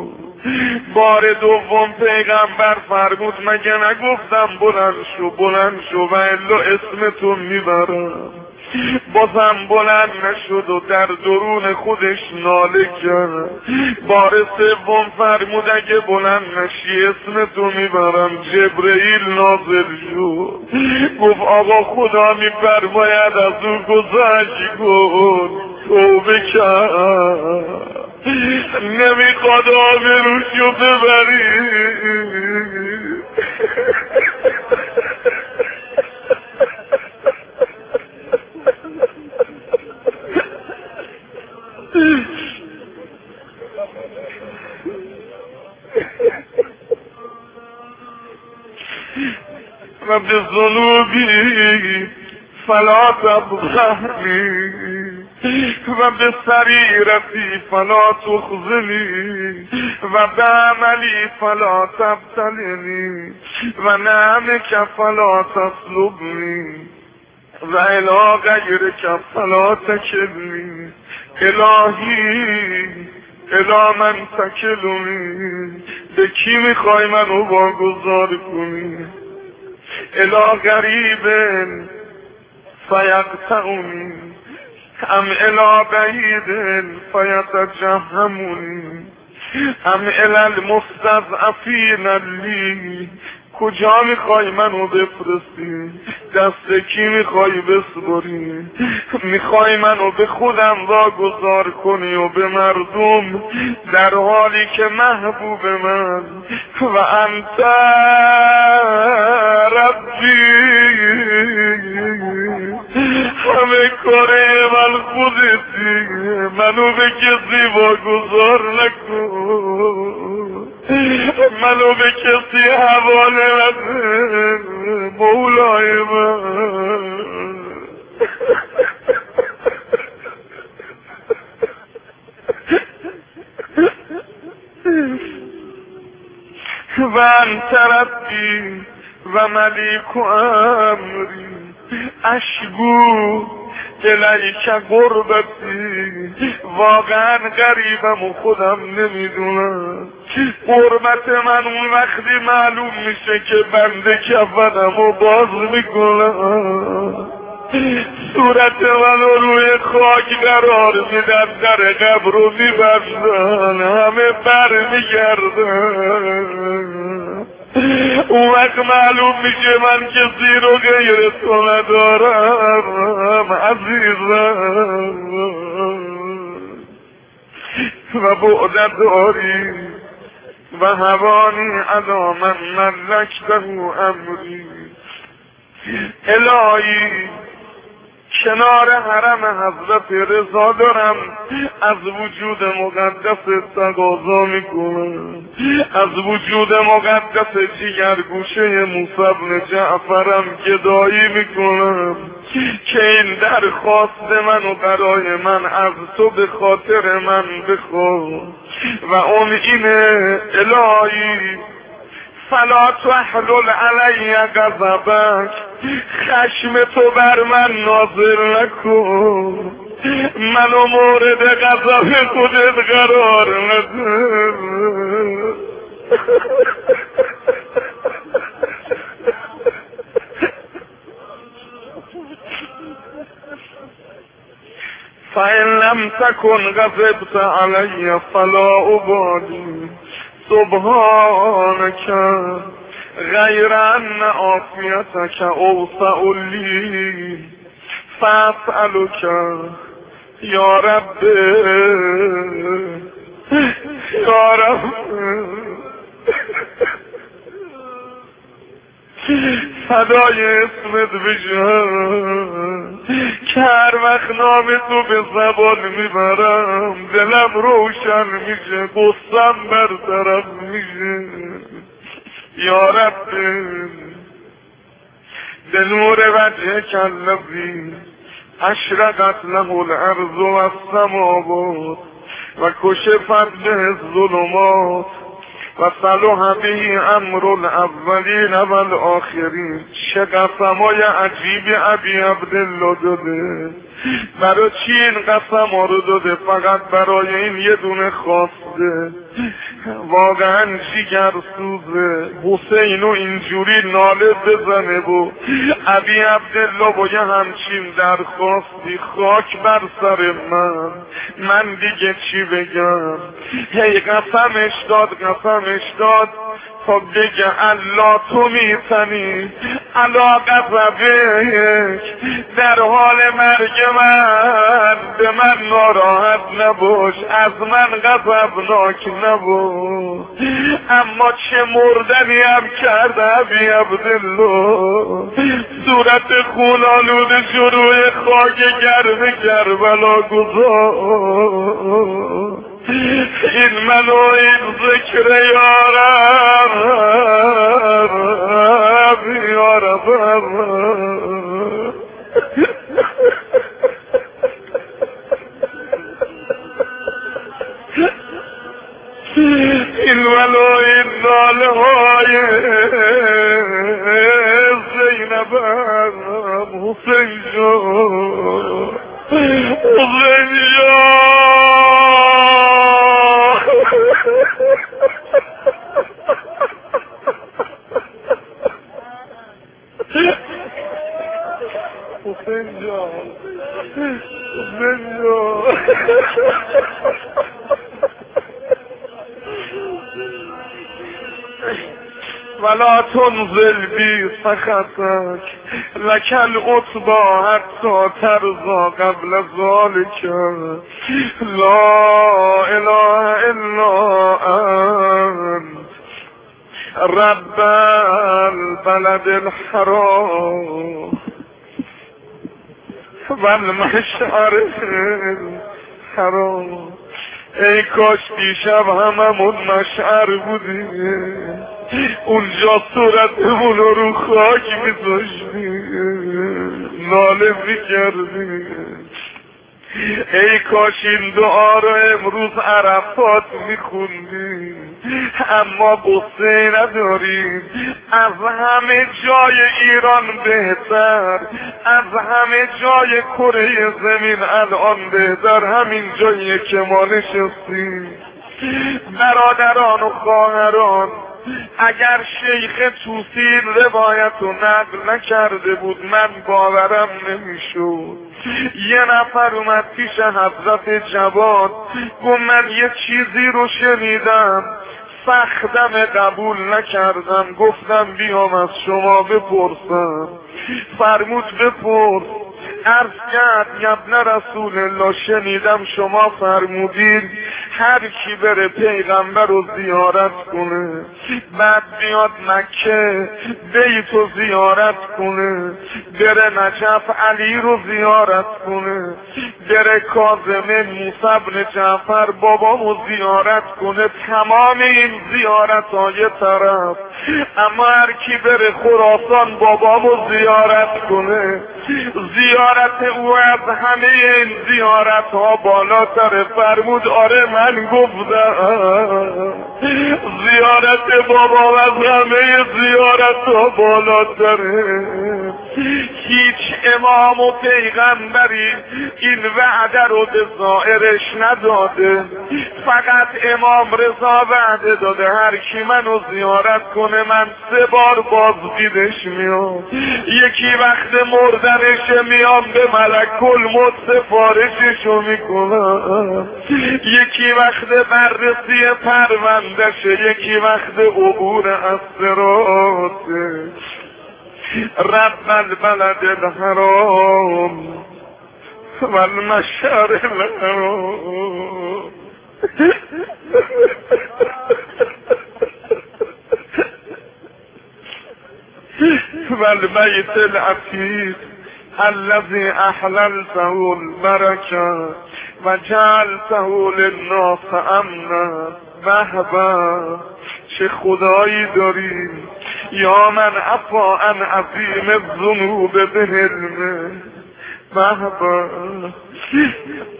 بار دوم پیغمبر فرمود مگه نگفتم بلند شو و الا اسمتون میبرم. بازم بلند نشد و در درون خودش ناله کرد. بار سوم فرمود اگه بلند نشی اسمتو میبرم. جبرئیل نازل شد گفت آقا خدا میفرماید از او گذشت کن. توبه کرد نمیخواد آبروشو ببری. و به ذنوبی فلا تفضحنی و به سریرتی فلا تخزنی و به عملی فلا تبتلنی و نعمک فلا تسلبنی و الی غیرک فلا تکلنی. الهی الی من تکلنی، به کی میخوای منو واگذار کنی؟ الی غریب فیقطعنی ام الی بعید فیتجهمنی ام الی المستضعفین لی. کجا میخوای منو بفرستی؟ دست کی میخوای بسپاری؟ میخوای منو به خودم واگذار کنی و به مردم، در حالی که محبوب من و انت ربی، همه کاره من خودتی، منو به کسی واگذار نکن، منو به کسی حواله نده مولای من. و انت ربی و ملیک امری اشکو الیک غربتی. واقعا غریبم و خودم نمیدونم. غربت من اون وقتی معلوم میشه که بنده کفنم و باز میکنم، صورت منو روی خاک قرار میدن، در قبر رو میبندن، همه بر میگردن. اون وقت معلوم میشه من کسی رو غیر تو ندارم عزیزم. و بعدت داری و هوانی علا من ملکته امری. الهی کنار حرم حضرت رضا دارم از وجود مقدس تقاضا میکنم، از وجود مقدس جگرگوشه موسی بن جعفرم گدایی میکنم که این درخواست منو برای من از تو به خاطر من بخواه. و اون اینه الهی فلا تحلل علی غضبک، خشم تو بر من نازل نکن، منو مورد غضب خودت قرار نده. فإن لم تكن غضبت علی فلا ابالی سبحانك غیر ان عافیتک اوسع لی فاسألک یا رب یا رب. فدای اسمت بشم که هر وقت نام تو به زبان میبرم دلم روشن میشه، غصم برطرف میشه. یا رب به نور وجهک الذی اشرقت له الارض و السماوات و کشفت به الظلمات و صلح به امر الاولین و الاخرین. چه قسمای عجیبی ابی عبدالله داده. برای چی این قسم ها رو داده؟ فقط برای این یه دونه خواست شده، واقعا جیگر سوزه حسینو اینجوری ناله بزنه و ابی عبدالله با یه همچین درخواستی خاک بر سر من دیگه چی بگم. هی قسمش داد تا بگه الله تو میتنی علا غضبک، در حال مرگ من به من ناراحت نباش، از من غضبناک نباش. اما چه مردنی هم کرده ابی عبدالله، صورت خونالود شروع خاک گرم کربلا گذار. این منو این ذکر یارب این منو این ناله های زینبم حسین جان ولا تنزل بی سخطک لکل عطبا حتی ترضا قبل ذالک لا اله الا انت رب البلد الحرام والمشعر الحرام. ای کاش دیشب هممون مشعر بودیم، اونجا صورتمون رو خاک میذاشتیم، ناله میکردیم. ای کاش این دعا رو امروز عرفات میخوندیم، اما قصه نداریم. از همه جای ایران بهتر، از همه جای کره زمین الان بهتر همین جاییه که ما نشستیم. برادران و خواهران، اگر شیخ توسی روایت و نقل نکرده بود من باورم نمیشد. یه نفر اومد پیش حضرت جواد گفت من یه چیزی رو شنیدم، سختم قبول نکردم، گفتم بیام از شما بپرسم. فرمود بپرس. عرض کرد ابن رسول الله شنیدم شما فرمودید هر کی بره پیغمبر رو زیارت کنه بعد بیاد مکه بیت رو زیارت کنه، بره نجف علی رو زیارت کنه، بره کاظمه موسی بن جعفر بابامو زیارت کنه، تمام این زیارت های طرف. اما هر کی بره خراسان بابامو زیارت کنه، زیارت او از همه این زیارت ها بالاتر. فرمود آره من گفتم زیارت بابا از همه زیارت ها بالاتره. هیچ امام و پیغمبری این وعده رو به ظاهرش نداده، فقط امام رضا وعده داده هر کی منو زیارت کنه من 3 بار بازدیدش میام. یکی وقت مردنش میام به ملک الموت سفارششو میکنم، یکی وقت بررسی پروندشه، یکی وقت عبور از صراطه. رب البلد الحرام والمشعر الحرام والبيت العتيق الذي احللته البركه وجعلته للناس امنا. بهبه چه خدایی داریم، یا من عفا عن عظیم الذنوب بحلمه. بهبه